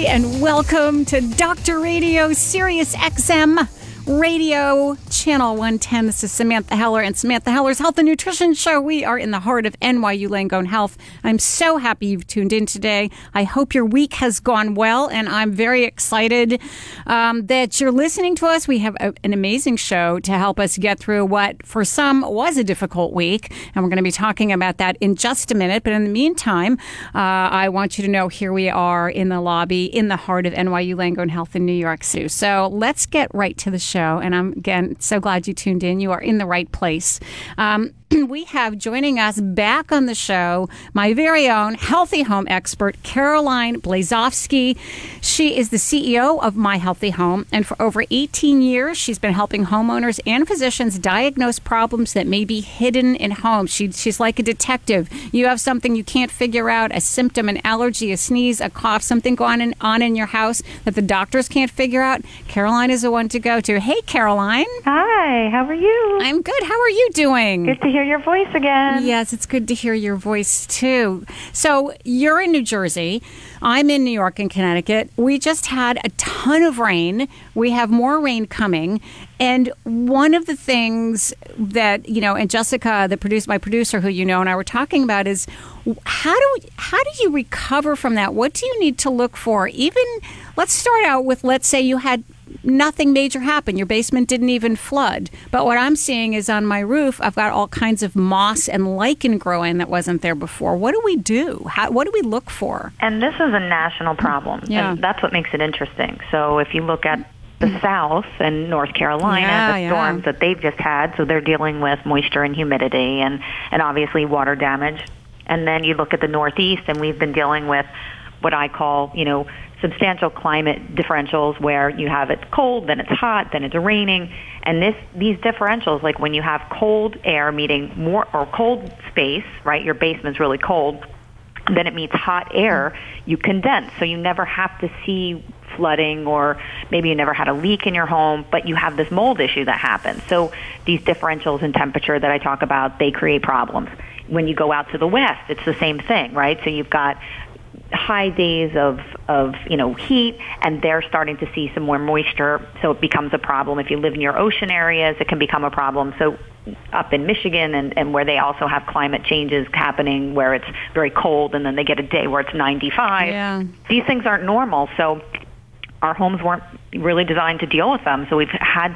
and welcome to Dr. Radio Sirius XM Radio Channel 110. This is Samantha Heller and Samantha Heller's Health and Nutrition Show. We are in the heart of NYU Langone Health. I'm so happy you've tuned in today. I hope your week has gone well, and I'm very excited that you're listening to us. We have an amazing show to help us get through what for some was a difficult week, and we're going to be talking about that in just a minute. But in the meantime, I want you to know here we are in the lobby in the heart of NYU Langone Health in New York City. So let's get right to the show. And I'm, again, so glad you tuned in. You are in the right place. We have joining us back on the show my very own healthy home expert, Caroline Blazovsky. She is the CEO of My Healthy Home, and for over 18 years, she's been helping homeowners and physicians diagnose problems that may be hidden in homes. She's like a detective. You have something you can't figure out, a symptom, an allergy, a sneeze, a cough, something going on in your house that the doctors can't figure out. Caroline is the one to go to. Hey, Caroline. Hi, how are you? I'm good. How are you doing? Good to hear your voice again. Yes, it's good to hear your voice, too. So you're in New Jersey. I'm in New York and Connecticut. We just had a ton of rain. We have more rain coming. And one of the things that, and Jessica, my producer, who you know, and I were talking about is how do you recover from that? What do you need to look for? Even, let's start out with, let's say you had nothing major happen. Your basement didn't even flood. But what I'm seeing is on my roof, I've got all kinds of moss and lichen growing that wasn't there before. What do we do? What do we look for? And this is a national problem. Yeah. And that's what makes it interesting. So if you look at the South and North Carolina, the storms that they've just had, so they're dealing with moisture and humidity and obviously water damage. And then you look at the Northeast, and we've been dealing with what I call, substantial climate differentials where you have it's cold, then it's hot, then it's raining. And these differentials, like when you have cold air meeting more, or cold space, right, your basement's really cold, then it meets hot air, you condense. So you never have to see flooding, or maybe you never had a leak in your home, but you have this mold issue that happens. So these differentials in temperature that I talk about, they create problems. When you go out to the west, it's the same thing, right? So you've got high days of heat, and they're starting to see some more moisture, so it becomes a problem. If you live near ocean areas, it can become a problem. So up in Michigan and where they also have climate changes happening where it's very cold, and then they get a day where it's 95. Yeah. These things aren't normal, so our homes weren't really designed to deal with them. So we've had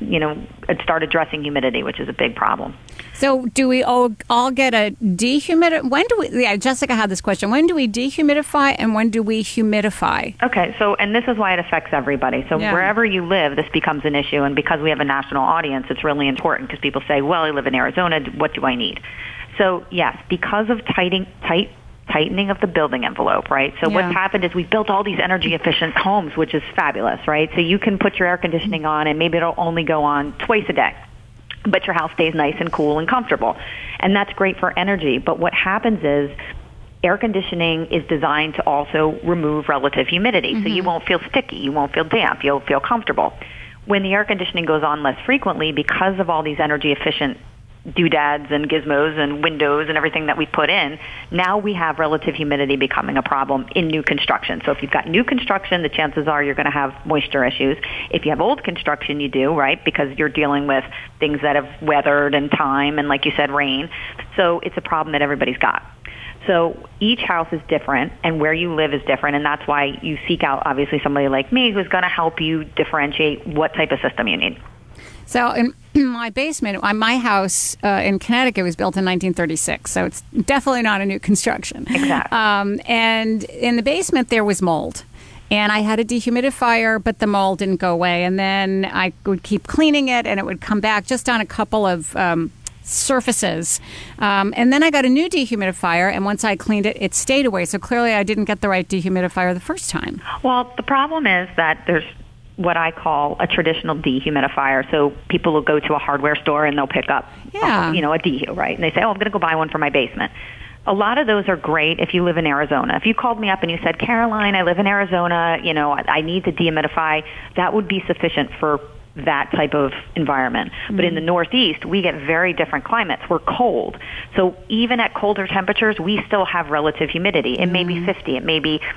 to start addressing humidity, which is a big problem. So do we all get a dehumidifier? When do we, Jessica had this question, when do we dehumidify and when do we humidify? Okay, so, and this is why it affects everybody. So wherever you live, this becomes an issue. And because we have a national audience, it's really important because people say, well, I live in Arizona, what do I need? So yes, because of tightening of the building envelope, right? So what's happened is we've built all these energy efficient homes, which is fabulous, right? So you can put your air conditioning on and maybe it'll only go on twice a day, but your house stays nice and cool and comfortable. And that's great for energy. But what happens is air conditioning is designed to also remove relative humidity. Mm-hmm. So you won't feel sticky, you won't feel damp, you'll feel comfortable. When the air conditioning goes on less frequently, because of all these energy efficient doodads and gizmos and windows and everything that we put in, now we have relative humidity becoming a problem in new construction. So if you've got new construction, the chances are you're going to have moisture issues. If you have old construction, you do, right? Because you're dealing with things that have weathered and time and, like you said, rain. So it's a problem that everybody's got. So each house is different, and where you live is different, and that's why you seek out, obviously, somebody like me who's going to help you differentiate what type of system you need. So in my basement, my house in Connecticut was built in 1936, so it's definitely not a new construction. Exactly. And in the basement, there was mold. And I had a dehumidifier, but the mold didn't go away. And then I would keep cleaning it, and it would come back just on a couple of surfaces. And then I got a new dehumidifier, and once I cleaned it, it stayed away. So clearly I didn't get the right dehumidifier the first time. Well, the problem is that there's what I call a traditional dehumidifier. So people will go to a hardware store and they'll pick up, a dehu, right? And they say, I'm going to go buy one for my basement. A lot of those are great if you live in Arizona. If you called me up and you said, Caroline, I live in Arizona, I need to dehumidify, that would be sufficient for that type of environment. Mm-hmm. But in the Northeast, we get very different climates. We're cold. So even at colder temperatures, we still have relative humidity. It may be 50, it may be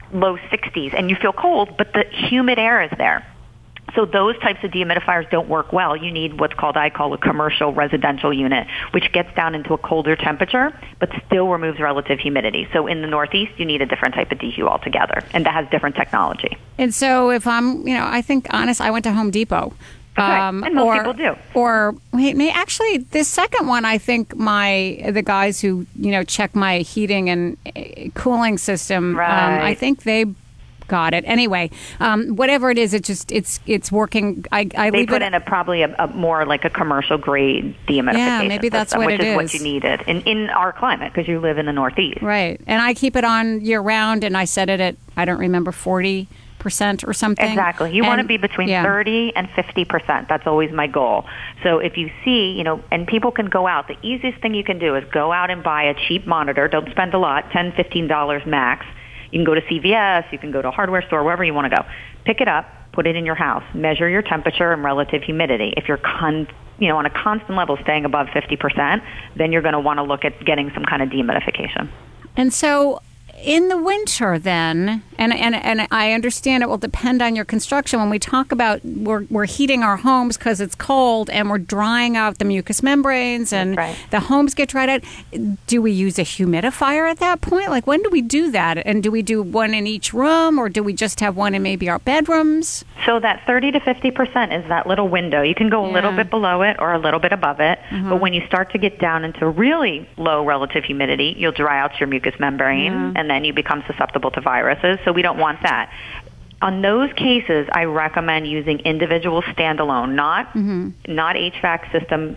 low 60s, and you feel cold, but the humid air is there. So those types of dehumidifiers don't work well. You need what's I call a commercial residential unit, which gets down into a colder temperature, but still removes relative humidity. So in the Northeast, you need a different type of dehu altogether, and that has different technology. And so if I'm, I think, honest, I went to Home Depot. And most people do. Or actually, this second one, I think the guys who check my heating and cooling system, I think they got it. Anyway, whatever it is, it's working. They put in probably a more like a commercial grade dehumidification. Yeah, maybe that's system, what it is. Which is what you needed in our climate because you live in the Northeast. Right, and I keep it on year round, and I set it at I don't remember 40% or something. Exactly. You want to be between 30 and 50%. That's always my goal. So if you see, and people can go out, the easiest thing you can do is go out and buy a cheap monitor. Don't spend a lot, $10, $15 max. You can go to CVS, you can go to a hardware store, wherever you want to go. Pick it up, put it in your house, measure your temperature and relative humidity. If you're on a constant level staying above 50%, then you're going to want to look at getting some kind of dehumidification. And so in the winter then, and I understand it will depend on your construction. When we talk about we're heating our homes because it's cold and we're drying out the mucous membranes and the homes get dried out, do we use a humidifier at that point? Like when do we do that? And do we do one in each room or do we just have one in maybe our bedrooms? So that 30 to 50% is that little window. You can go a little bit below it or a little bit above it. Mm-hmm. But when you start to get down into really low relative humidity, you'll dry out your mucous membrane and then you become susceptible to viruses. So we don't want that. On those cases, I recommend using individual standalone, not HVAC system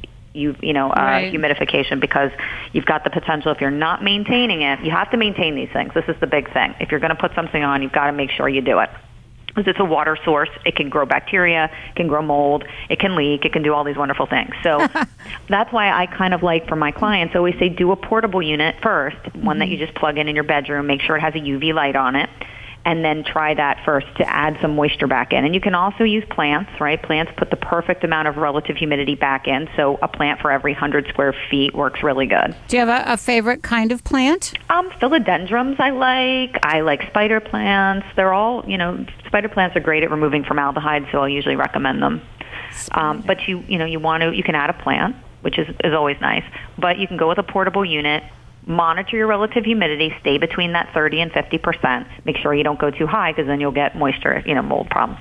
humidification, because you've got the potential, if you're not maintaining it, you have to maintain these things. This is the big thing. If you're going to put something on, you've got to make sure you do it. Because it's a water source, it can grow bacteria, it can grow mold, it can leak, it can do all these wonderful things. So that's why I kind of like for my clients, I always say do a portable unit first, one that you just plug in your bedroom, make sure it has a UV light on it, and then try that first to add some moisture back in. And you can also use plants, right? Plants put the perfect amount of relative humidity back in, so a plant for every 100 square feet works really good. Do you have a favorite kind of plant? Philodendrons I like spider plants. They're all, spider plants are great at removing formaldehyde, so I'll usually recommend them. But you can add a plant, which is always nice, but you can go with a portable unit. Monitor your relative humidity. Stay between that 30 and 50%. Make sure you don't go too high because then you'll get moisture, mold problems.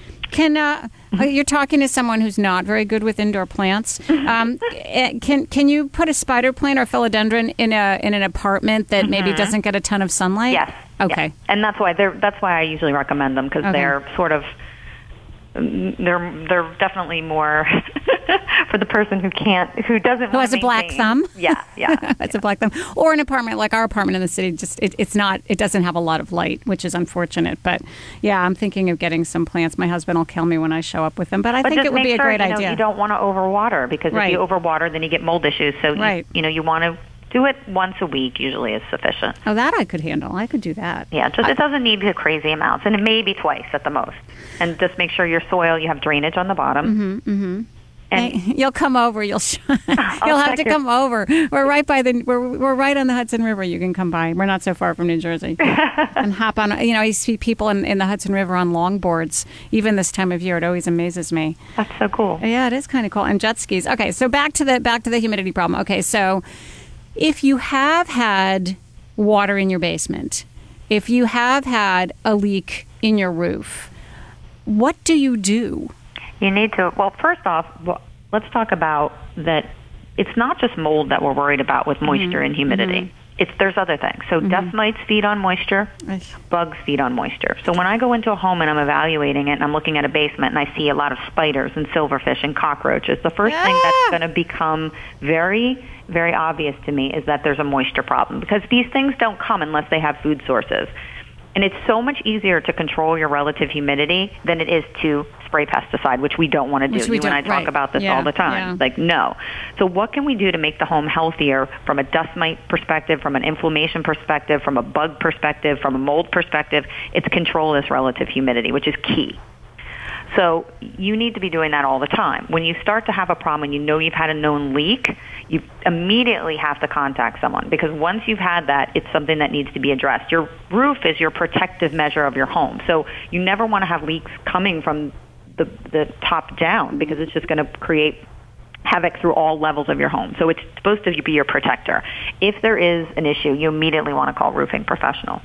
You're talking to someone who's not very good with indoor plants. Can you put a spider plant or philodendron in an apartment that maybe doesn't get a ton of sunlight? Yes. Okay. Yes. And that's why I usually recommend them because they're sort of they're definitely more for the person who has a black thumb. Yeah. It's a black thumb, or an apartment like our apartment in the city. Just it doesn't have a lot of light, which is unfortunate. But yeah, I'm thinking of getting some plants. My husband will kill me when I show up with them, but I think it would be a great idea. You don't want to overwater because if you overwater, then you get mold issues. So you want to do it once a week usually is sufficient. Oh, that I could handle. I could do that. Yeah, it doesn't need crazy amounts, and it may be twice at the most. And just make sure your soil, you have drainage on the bottom. And you'll come over. You'll have to come over. We're right by we're right on the Hudson River. You can come by. We're not so far from New Jersey. And hop on. You see people in the Hudson River on longboards. Even this time of year, it always amazes me. That's so cool. Yeah, it is kind of cool. And jet skis. Okay, so back to the humidity problem. Okay, so if you have had water in your basement, if you have had a leak in your roof, what do you do? You need to, first off, let's talk about that it's not just mold that we're worried about with moisture and humidity. There's other things. So dust mites feed on moisture, bugs feed on moisture. So when I go into a home and I'm evaluating it and I'm looking at a basement and I see a lot of spiders and silverfish and cockroaches, the first thing that's going to become very, very obvious to me is that there's a moisture problem because these things don't come unless they have food sources. And it's so much easier to control your relative humidity than it is to spray pesticide, which we don't want to do. You and I talk about this all the time. Like, no. So what can we do to make the home healthier from a dust mite perspective, from an inflammation perspective, from a bug perspective, from a mold perspective? It's control this relative humidity, which is key. So you need to be doing that all the time. When you start to have a problem and you know you've had a known leak, you immediately have to contact someone, because once you've had that, it's something that needs to be addressed. Your roof is your protective measure of your home. So you never want to have leaks coming from the top down, because it's just going to create havoc through all levels of your home. So it's supposed to be your protector. If there is an issue, you immediately want to call a roofing professional.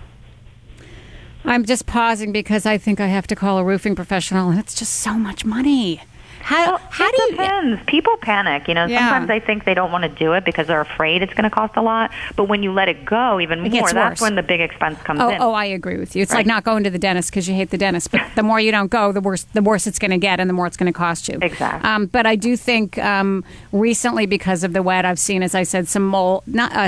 I'm just pausing because I think I have to call a roofing professional, and it's just so much money. How do you? Depends. People panic. Sometimes I think they don't want to do it because they're afraid it's going to cost a lot. But when you let it go even more, that's when the big expense comes in. Oh, I agree with you. It's like not going to the dentist because you hate the dentist. But the more you don't go, the worse it's going to get, and the more it's going to cost you. Exactly. But I do think recently, because of the wet, I've seen, as I said, some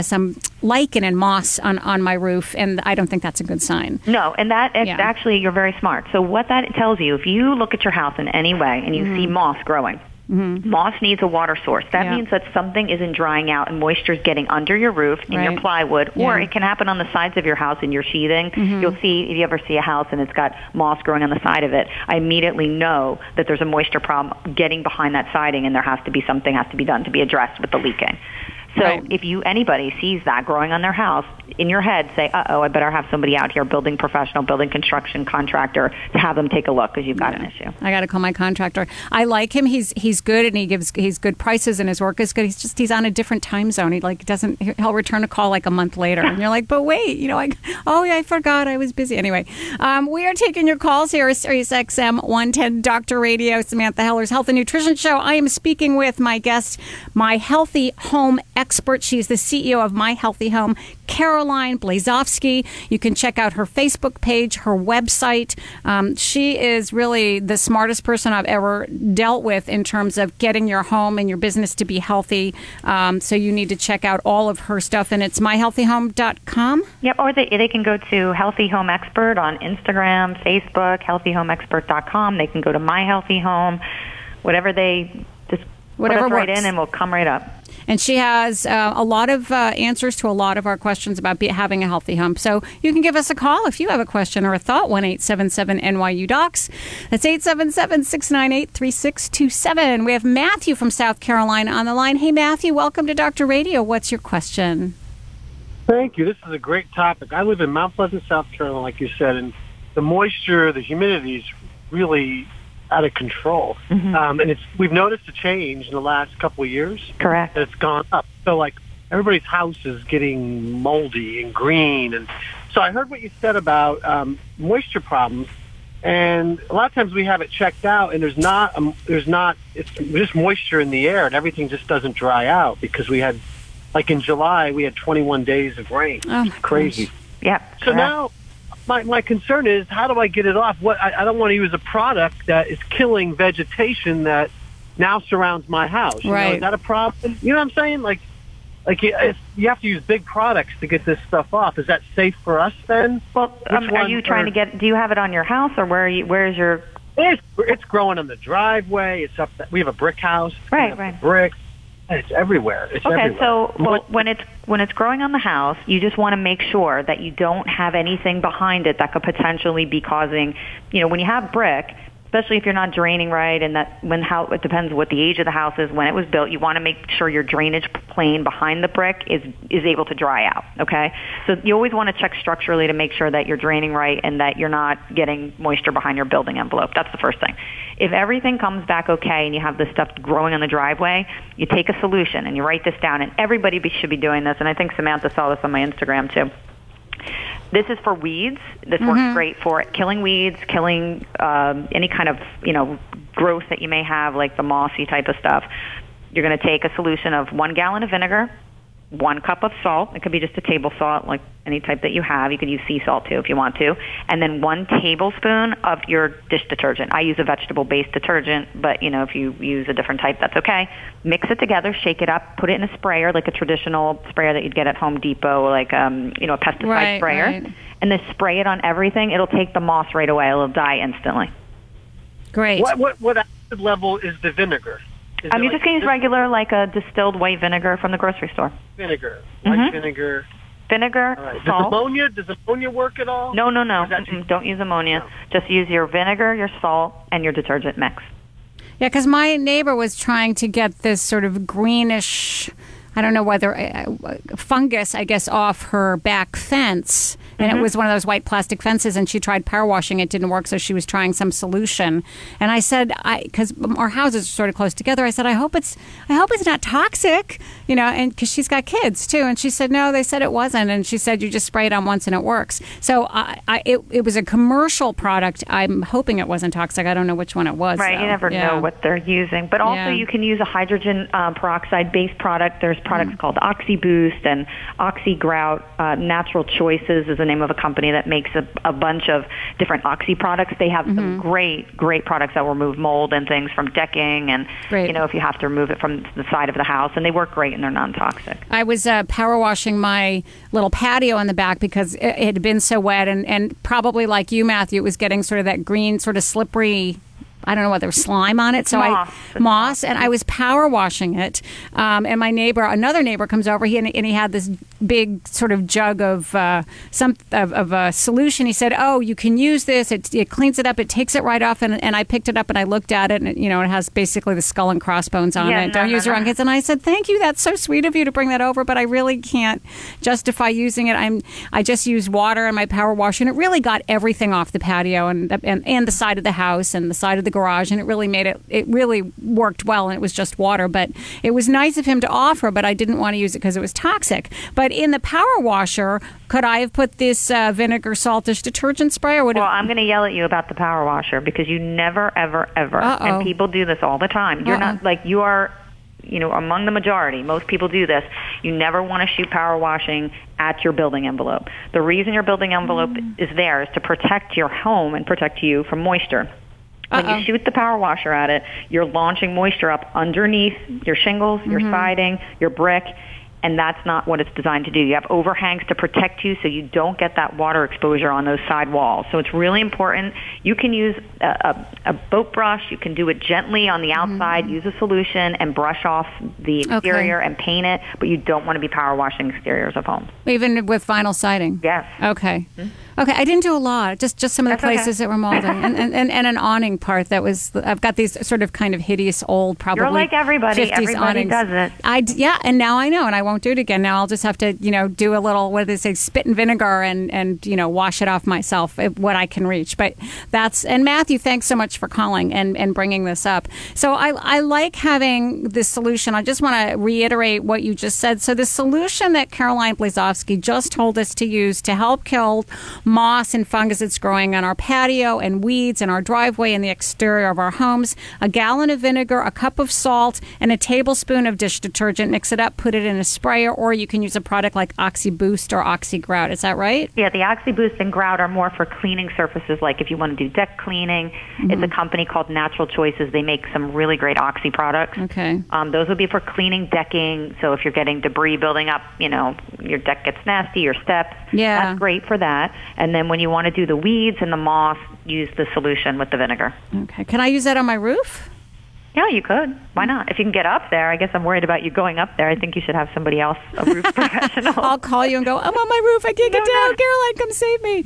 lichen and moss on my roof, and I don't think that's a good sign. No, and actually, you're very smart. So what that tells you, if you look at your house in any way and you see moss growing, moss needs a water source. That means that something isn't drying out and moisture is getting under your roof, in your plywood, or it can happen on the sides of your house in your sheathing. You'll see, if you ever see a house and it's got moss growing on the side of it, I immediately know that there's a moisture problem getting behind that siding, and something has to be done to be addressed with the leaking. So if anybody sees that growing on their house, in your head say, I better have somebody out here, building professional, building construction contractor, to have them take a look, because you've got an issue. I got to call my contractor. I like him. He's good, and he's good prices, and his work is good. He's on a different time zone. He'll return a call like a month later, and you're like, but wait, I forgot I was busy. Anyway, we are taking your calls here at Sirius XM 110 Dr. Radio, Samantha Heller's Health and Nutrition Show. I am speaking with my guest, My Healthy Home expert. She's the CEO of My Healthy Home, Caroline Blazovsky. You can check out her Facebook page, her website. She is really the smartest person I've ever dealt with in terms of getting your home and your business to be healthy. So you need to check out all of her stuff, and it's myhealthyhome.com. Yep, or they can go to Healthy Home Expert on Instagram, Facebook, healthyhomeexpert.com. They can go to My Healthy Home, whatever they just put us right in, and we'll come right up. And she has a lot of answers to a lot of our questions about having a healthy home. So you can give us a call if you have a question or a thought, 1-877-NYU-DOCS. That's 877-698-3627. We have Matthew from South Carolina on the line. Hey, Matthew, welcome to Dr. Radio. What's your question? Thank you. This is a great topic. I live in Mount Pleasant, South Carolina, like you said, and the moisture, the humidity is really out of control. And we've noticed a change in the last couple of years. Correct. It's gone up. So everybody's house is getting moldy and green. And so I heard what you said about moisture problems. And a lot of times we have it checked out, and it's just moisture in the air, and everything just doesn't dry out, because we had, in July, we had 21 days of rain. Oh, it's crazy. Gosh. Yeah. So now, my concern is, how do I get it off? I don't want to use a product that is killing vegetation that now surrounds my house. Right. Is that a problem? You know what I'm saying? You have to use big products to get this stuff off. Is that safe for us then? Well, are you trying to get? Do you have it on your house, or where's your? It's growing on the driveway. It's up. We have a brick house. Right. Bricks. It's everywhere. Okay, so when it's growing on the house, you just want to make sure that you don't have anything behind it that could potentially be causing, when you have brick, especially if you're not draining right, and it depends what the age of the house is, when it was built, you want to make sure your drainage plane behind the brick is able to dry out, okay? So you always want to check structurally to make sure that you're draining right and that you're not getting moisture behind your building envelope. That's the first thing. If everything comes back okay and you have this stuff growing on the driveway, you take a solution and you write this down, and everybody should be doing this, and I think Samantha saw this on my Instagram too. This is for weeds. This works great for killing weeds, killing any kind of, growth that you may have, like the mossy type of stuff. You're going to take a solution of 1 gallon of vinegar, 1 cup of salt. It could be just a table salt, like any type that you have. You could use sea salt, too, if you want to. And then 1 tablespoon of your dish detergent. I use a vegetable-based detergent, but, if you use a different type, that's okay. Mix it together, shake it up, put it in a sprayer, like a traditional sprayer that you'd get at Home Depot, like, a pesticide sprayer. Right. And then spray it on everything. It'll take the moss right away. It'll die instantly. Great. What acid level is the vinegar? You're just going to use regular, like a distilled white vinegar from the grocery store. Vinegar. White vinegar. Vinegar, Right. salt. Does ammonia work at all? No. Don't use ammonia. No. Just use your vinegar, your salt, and your detergent mix. Yeah, because my neighbor was trying to get this sort of greenish, I don't know whether fungus, I guess, off her back fence. And it was one of those white plastic fences, and she tried power washing. It didn't work, so she was trying some solution. And I said, because our houses are sort of close together, I said, I hope it's not toxic, and because she's got kids too. And she said, no, they said it wasn't. And she said, you just spray it on once and it works. So it was a commercial product. I'm hoping it wasn't toxic. I don't know which one it was. Right, though. you never know what they're using. But also you can use a hydrogen peroxide-based product. There's products called OxyBoost and OxyGrout. Natural Choices is the name of a company that makes a bunch of different oxy products. They have some great products that will remove mold and things from decking and, if you have to remove it from the side of the house. And they work great and they're non-toxic. I was power washing my little patio in the back because it had been so wet and probably like you, Matthew, it was getting sort of that green sort of slippery, I don't know whether slime on it. So moss, and I was power washing it. And another neighbor comes over. He had this big sort of jug of a solution. He said, "Oh, you can use this. It cleans it up. It takes it right off." And I picked it up and I looked at it, and it has basically the skull and crossbones on it. Don't use it on kids. And I said, "Thank you. That's so sweet of you to bring that over, but I really can't justify using it. I just use water and my power washer, and it really got everything off the patio and the side of the house and the side of the garage, and it really worked well, and it was just water. But it was nice of him to offer, but I didn't want to use it because it was toxic. But in the power washer, could I have put this vinegar saltish detergent spray? Or I'm going to yell at you about the power washer because you never, ever, ever, and people do this all the time. You're not like you are. Among the majority, most people do this. You never want to shoot power washing at your building envelope. The reason your building envelope is there is to protect your home and protect you from moisture. When you shoot the power washer at it, you're launching moisture up underneath your shingles, your siding, your brick, and that's not what it's designed to do. You have overhangs to protect you so you don't get that water exposure on those side walls. So it's really important. You can use a boat brush. You can do it gently on the outside, use a solution, and brush off the exterior and paint it, but you don't want to be power washing exteriors of homes. Even with vinyl siding? Yes. Okay. Okay, I didn't do a lot, just some of the places that were moldy. and an awning part that was, I've got these sort of kind of hideous old, probably You're like everybody. 50s Everybody awnings. does it. And now I know, and I won't do it again. Now I'll just have to, do a little, what do they say, spit and vinegar and wash it off myself, what I can reach. But and Matthew, thanks so much for calling and bringing this up. So I like having this solution. I just want to reiterate what you just said. So the solution that Caroline Blazowski just told us to use to help kill moss and fungus that's growing on our patio and weeds in our driveway and the exterior of our homes, a gallon of vinegar, a cup of salt, and a tablespoon of dish detergent. Mix it up, put it in a sprayer, or you can use a product like OxyBoost or OxyGrout. Is that right? Yeah, the OxyBoost and Grout are more for cleaning surfaces, like if you want to do deck cleaning. It's a company called Natural Choices. They make some really great oxy products. Okay. Those would be for cleaning decking. So if you're getting debris building up, your deck gets nasty, your steps. Yeah. That's great for that. And then when you want to do the weeds and the moss, use the solution with the vinegar. Okay. Can I use that on my roof? Yeah, you could. Why not? If you can get up there. I guess I'm worried about you going up there. I think you should have somebody else, a roof professional. I'll call you and go, I'm on my roof. I can't get down. Caroline, come save me.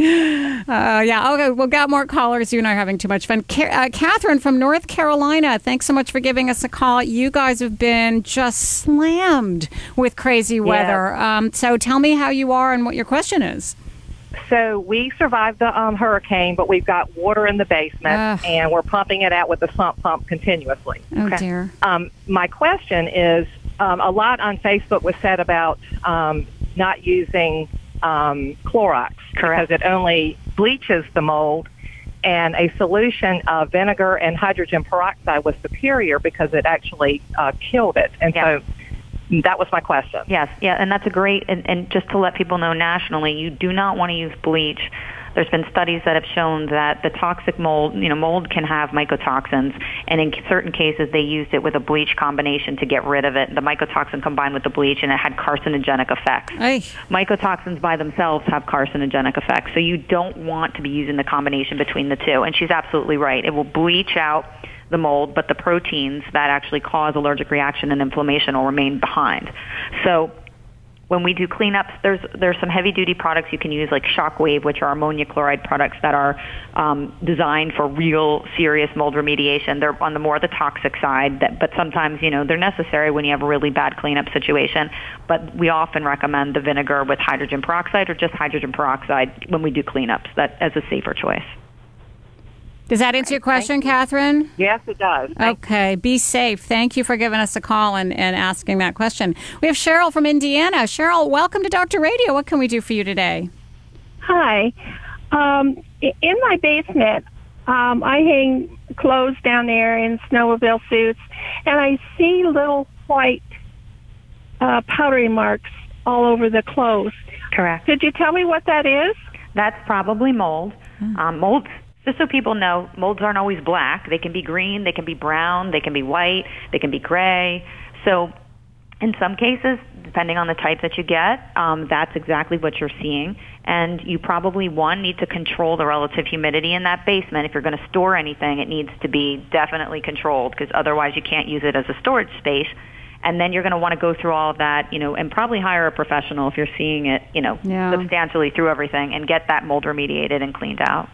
Okay, we'll got more callers. You and I are having too much fun. Catherine from North Carolina, thanks so much for giving us a call. You guys have been just slammed with crazy weather. Yeah. So tell me how you are and what your question is. So we survived the hurricane, but we've got water in the basement, and we're pumping it out with the sump pump continuously. Oh, dear. My question is, a lot on Facebook was said about not using Clorox because it only bleaches the mold, and a solution of vinegar and hydrogen peroxide was superior because it actually killed it. And so that was my question. Yes, and that's a great, and just to let people know nationally, you do not want to use bleach. There's been studies that have shown that the toxic mold, mold can have mycotoxins, and in certain cases they used it with a bleach combination to get rid of it. The mycotoxin combined with the bleach, and it had carcinogenic effects. Mycotoxins by themselves have carcinogenic effects, so you don't want to be using the combination between the two, and she's absolutely right. It will bleach out the mold, but the proteins that actually cause allergic reaction and inflammation will remain behind. So when we do cleanups, there's some heavy-duty products you can use, like Shockwave, which are ammonia chloride products that are designed for real serious mold remediation. They're on the more the toxic side, but sometimes, they're necessary when you have a really bad cleanup situation. But we often recommend the vinegar with hydrogen peroxide or just hydrogen peroxide when we do cleanups, that as a safer choice. Does that answer your question, Catherine? Yes, it does. Okay. Be safe. Thank you for giving us a call and asking that question. We have Cheryl from Indiana. Cheryl, welcome to Dr. Radio. What can we do for you today? Hi. In my basement, I hang clothes down there in snowmobile suits, and I see little white powdery marks all over the clothes. Correct. Could you tell me what that is? That's probably mold. Molds. Just so people know, molds aren't always black. They can be green, they can be brown, they can be white, they can be gray. So in some cases, depending on the type that you get, that's exactly what you're seeing. And you probably, one, need to control the relative humidity in that basement. If you're going to store anything, it needs to be definitely controlled, because otherwise you can't use it as a storage space. And then you're going to want to go through all of that, and probably hire a professional if you're seeing it, substantially through everything, and get that mold remediated and cleaned out.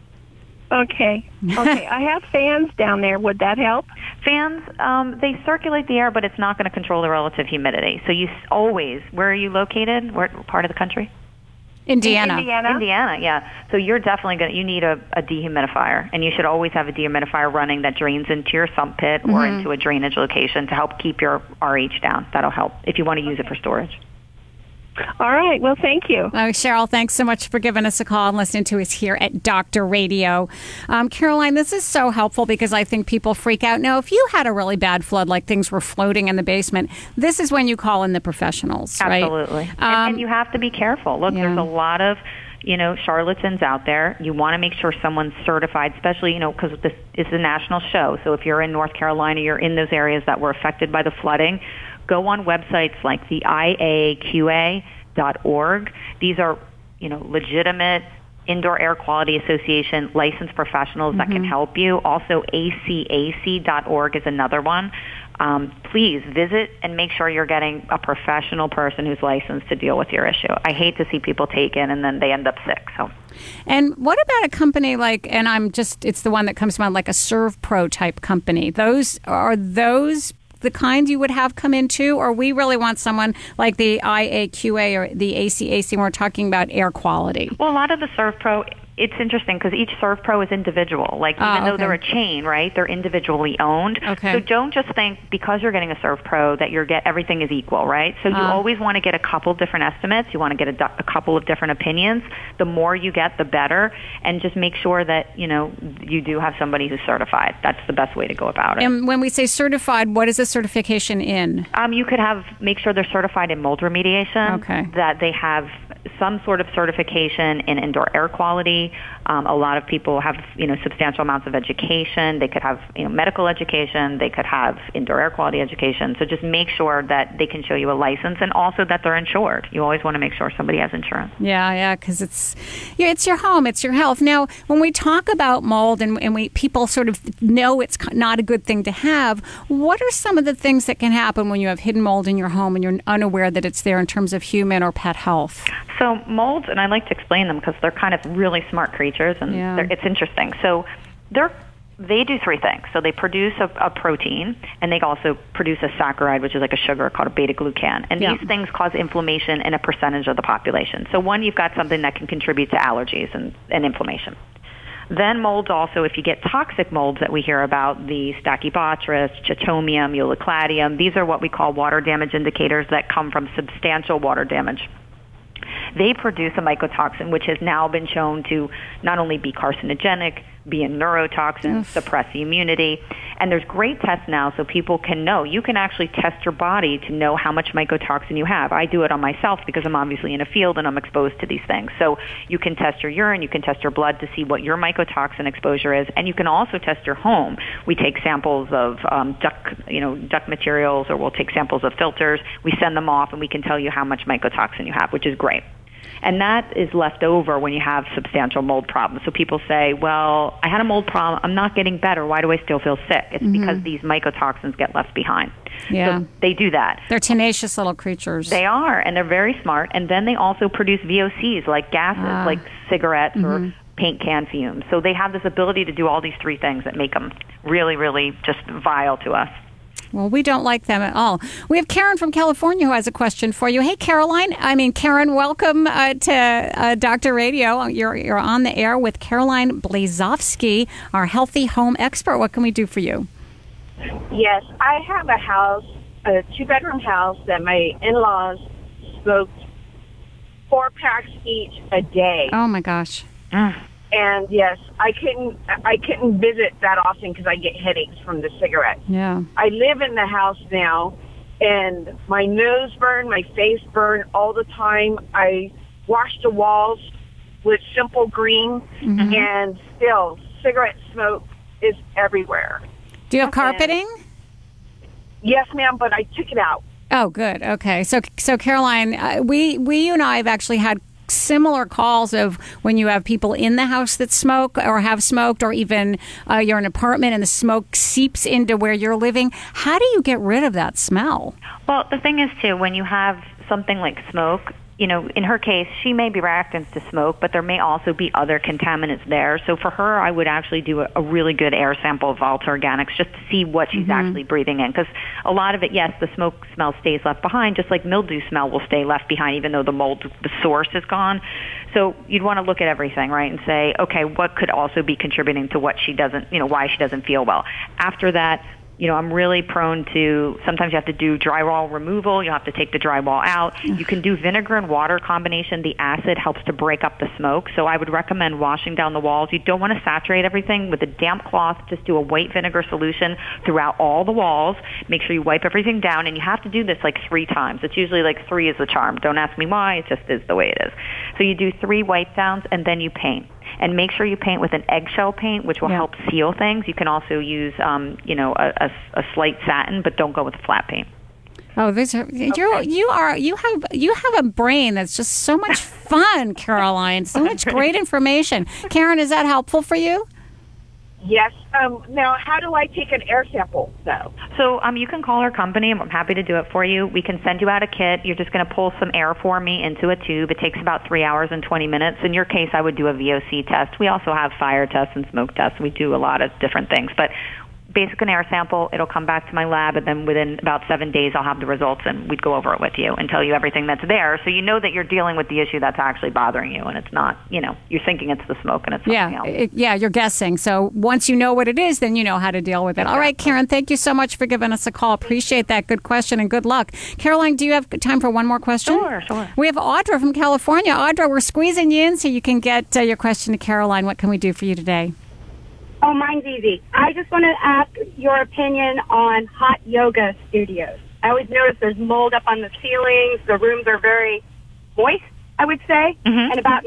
Okay. I have fans down there. Would that help? Fans, they circulate the air, but it's not going to control the relative humidity. So you always, where are you located? What part of the country? Indiana, yeah. So you're definitely you need a dehumidifier, and you should always have a dehumidifier running that drains into your sump pit or into a drainage location to help keep your RH down. That'll help if you want to use it for storage. All right. Well, thank you. Cheryl, thanks so much for giving us a call and listening to us here at Dr. Radio. Caroline, this is so helpful because I think people freak out. Now, if you had a really bad flood, like things were floating in the basement, this is when you call in the professionals, right? Absolutely. And you have to be careful. Look, there's a lot of charlatans out there. You want to make sure someone's certified, especially, because this is a national show. So if you're in North Carolina, you're in those areas that were affected by the flooding, go on websites like the IAQA.org. These are, legitimate Indoor Air Quality Association licensed professionals that can help you. Also, ACAC.org is another one. Please visit and make sure you're getting a professional person who's licensed to deal with your issue. I hate to see people taken and then they end up sick. So. And what about a company like, and it's the one that comes to mind, like a ServPro type company? Those the kind you would have come into, or we really want someone like the IAQA or the ACAC when we're talking about air quality? Well, a lot of the ServPro, it's interesting because each ServPro is individual. Like, even though they're a chain, right, they're individually owned. Okay. So don't just think because you're getting a ServPro that everything is equal, right? So you always want to get a couple different estimates. You want to get a couple of different opinions. The more you get, the better. And just make sure that, you do have somebody who's certified. That's the best way to go about it. And when we say certified, what is the certification in? You could make sure they're certified in mold remediation. Okay. That they have some sort of certification in indoor air quality. A lot of people have, substantial amounts of education. They could have, medical education. They could have indoor air quality education. So just make sure that they can show you a license and also that they're insured. You always want to make sure somebody has insurance. Yeah, because it's your home, it's your health. Now, when we talk about mold and people sort of know it's not a good thing to have, what are some of the things that can happen when you have hidden mold in your home and you're unaware that it's there in terms of human or pet health? So molds, and I like to explain them because they're kind of really smart creatures, and it's interesting. So they do three things. So they produce a protein, and they also produce a saccharide, which is like a sugar called a beta-glucan. And these things cause inflammation in a percentage of the population. So one, you've got something that can contribute to allergies and inflammation. Then molds also, if you get toxic molds that we hear about, the Stachybotrys, Chaetomium, Eucladium, these are what we call water damage indicators that come from substantial water damage. They produce a mycotoxin, which has now been shown to not only be carcinogenic, be a neurotoxin, suppress the immunity. And there's great tests now so people can know. You can actually test your body to know how much mycotoxin you have. I do it on myself because I'm obviously in a field and I'm exposed to these things. So you can test your urine, you can test your blood to see what your mycotoxin exposure is, and you can also test your home. We take samples of duct materials, or we'll take samples of filters. We send them off, and we can tell you how much mycotoxin you have, which is great. And that is left over when you have substantial mold problems. So people say, well, I had a mold problem. I'm not getting better. Why do I still feel sick? It's because these mycotoxins get left behind. Yeah. So they do that. They're tenacious little creatures. They are, and they're very smart. And then they also produce VOCs, like gases, like cigarettes or paint can fumes. So they have this ability to do all these three things that make them really, really just vile to us. Well, we don't like them at all. We have Karen from California who has a question for you. Hey, Karen, welcome to Dr. Radio. You're on the air with Caroline Blazovsky, our healthy home expert. What can we do for you? Yes, I have a house, a 2-bedroom house that my in-laws smoked 4 packs each a day. Oh, my gosh. And yes, I couldn't visit that often because I get headaches from the cigarette. Yeah. I live in the house now, and my nose burn, my face burn all the time. I wash the walls with Simple Green, and still, cigarette smoke is everywhere. Do you have carpeting? Yes, ma'am, but I took it out. Oh, good. Okay. So Caroline, you and I have actually had similar calls of when you have people in the house that smoke or have smoked, or even you're in an apartment and the smoke seeps into where you're living. How do you get rid of that smell? Well, the thing is, too, when you have something like smoke, in her case, she may be reactant to smoke, but there may also be other contaminants there. So for her, I would actually do a really good air sample of Volta Organics just to see what she's actually breathing in. Because a lot of it, yes, the smoke smell stays left behind, just like mildew smell will stay left behind even though the source is gone. So you'd want to look at everything, right, and say, okay, what could also be contributing to what she doesn't, why she doesn't feel well. After that, I'm really prone to, sometimes you have to do drywall removal. You have to take the drywall out. You can do vinegar and water combination. The acid helps to break up the smoke. So I would recommend washing down the walls. You don't want to saturate everything with a damp cloth. Just do a white vinegar solution throughout all the walls. Make sure you wipe everything down. And you have to do this like 3 times. It's usually like 3 is the charm. Don't ask me why. It just is the way it is. So you do 3 wipe downs and then you paint. And make sure you paint with an eggshell paint, which will help seal things. You can also use, a slight satin, but don't go with flat paint. Oh, you have a brain that's just so much fun, Caroline. So much great information. Karen, is that helpful for you? Yes. Now, how do I take an air sample, though? So you can call our company, and I'm happy to do it for you. We can send you out a kit. You're just going to pull some air for me into a tube. It takes about 3 hours and 20 minutes. In your case, I would do a VOC test. We also have fire tests and smoke tests. We do a lot of different things. But basic an air sample, it'll come back to my lab, and then within about 7 days, I'll have the results, and we'd go over it with you and tell you everything that's there. So you know that you're dealing with the issue that's actually bothering you, and it's not, you're thinking it's the smoke and it's something else. You're guessing. So once you know what it is, then you know how to deal with it. Exactly. All right, Karen, thank you so much for giving us a call. Appreciate that. Good question, and good luck. Caroline, do you have time for one more question? Sure. We have Audra from California. Audra, we're squeezing you in so you can get your question to Caroline. What can we do for you today? Oh, mine's easy. I just want to ask your opinion on hot yoga studios. I always notice there's mold up on the ceilings. The rooms are very moist, I would say, and about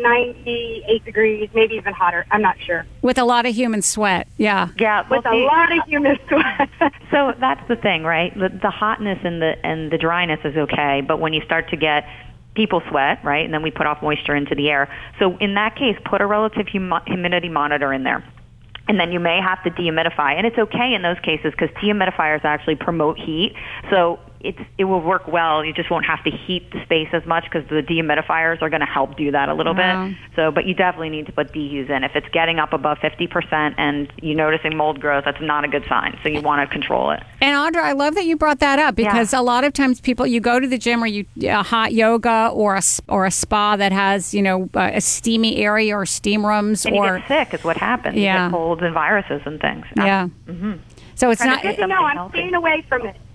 98 degrees, maybe even hotter. I'm not sure. With a lot of human sweat, yeah. Yeah, with a lot of human sweat. So that's the thing, right? The hotness and the dryness is okay, but when you start to get people sweat, right, and then we put off moisture into the air. So in that case, put a relative humidity monitor in there. And then you may have to dehumidify. And it's okay in those cases because dehumidifiers actually promote heat. So it will work well. You just won't have to heat the space as much because the dehumidifiers are going to help do that a little bit. So, but you definitely need to put dehus in. If it's getting up above 50% and you're noticing mold growth, that's not a good sign. So you want to control it. And Audra, I love that you brought that up because a lot of times you go to the gym or hot yoga or a spa that has, a steamy area or steam rooms. And you get sick is what happens. Yeah. You get colds and viruses and things. Yeah. So it's not... Good to know. I'm staying away from it.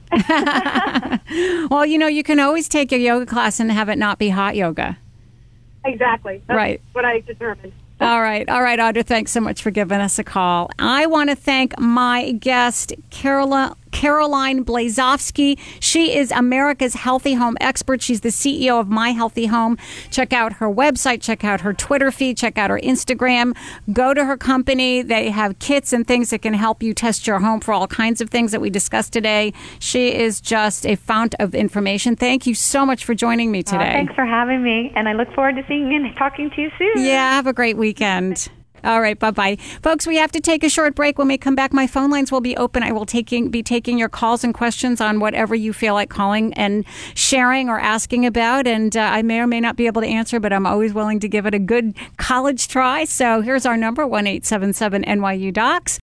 Well, you can always take a yoga class and have it not be hot yoga. Exactly. That's right. What I determined. All right, Audra, thanks so much for giving us a call. I want to thank my guest, Caroline Caroline Blazowski. She is America's Healthy Home expert. She's the CEO of My Healthy Home. Check out her website. Check out her Twitter feed. Check out her Instagram. Go to her company. They have kits and things that can help you test your home for all kinds of things that we discussed today. She is just a fount of information. Thank you so much for joining me today. Thanks for having me, and I look forward to seeing and talking to you soon. Yeah, have a great weekend. All right, bye-bye. Folks, we have to take a short break. When we come back, my phone lines will be open. I will be taking your calls and questions on whatever you feel like calling and sharing or asking about. And I may or may not be able to answer, but I'm always willing to give it a good college try. So here's our number, 1-877-NYU-DOCS.